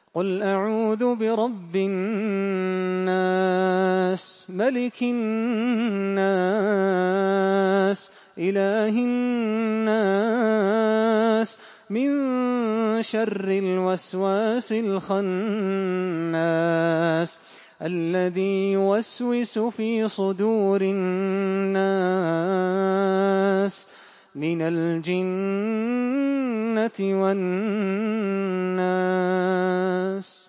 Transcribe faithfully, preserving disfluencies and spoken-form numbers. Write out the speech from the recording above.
قُلْ أَعُوذُ بِرَبِّ النَّاسِ مَلِكِ النَّاسِ إِلَٰهِ النَّاسِ مِن شَرِّ الْوَسْوَاسِ الْخَنَّاسِ الَّذِي يُوَسْوِسُ فِي صُدُورِ النَّاسِ مِنَ الْجِنَّةِ وَالنَّاسِ